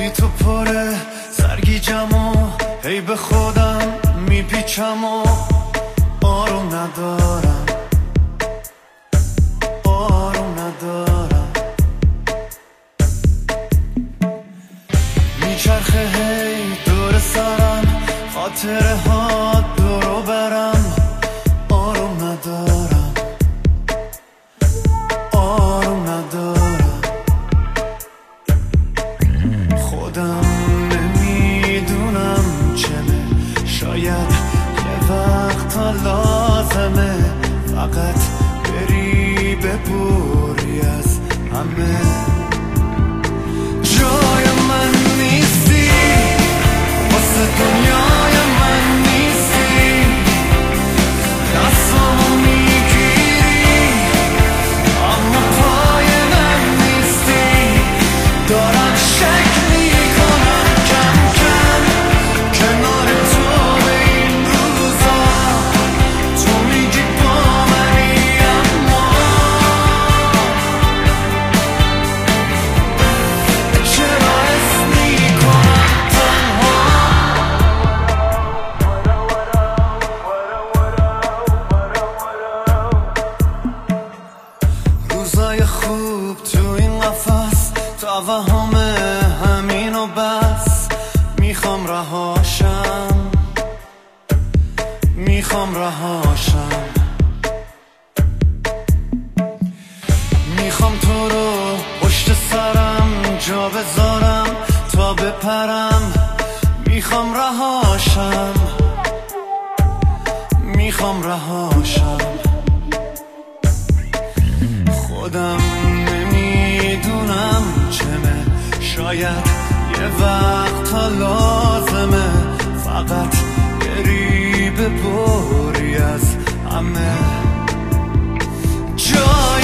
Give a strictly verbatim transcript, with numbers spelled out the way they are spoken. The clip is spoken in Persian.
بی تو پره سرگیجم و هی به خودم میپیچم و آروم ندارم آروم ندارم میچرخه هی دور سرم خاطره ها دورو برم آروم ندارم آروم ندارم خودم نمیدونم چمه شاید یه وقتا لازمه فقط بری ببوری از همه جای من نیستی واسه دنیای من نیستی دستامو میگیری اما پای من نیستی دارم شک میکنم کم کم کنار تو به این روزا تو میگی با منی اما چرا حس میکنم تنها روزای خوب تو این قفس توهم همین و بس میخوام رهاشم میخوام رهاشم میخوام تو رو پشت سرم جا بذارم تا بپرم میخوام رهاشم میخوام رهاشم خودم نمیدونم چمه شاید یه وقتا لازمه فقط بری ببری از همه جای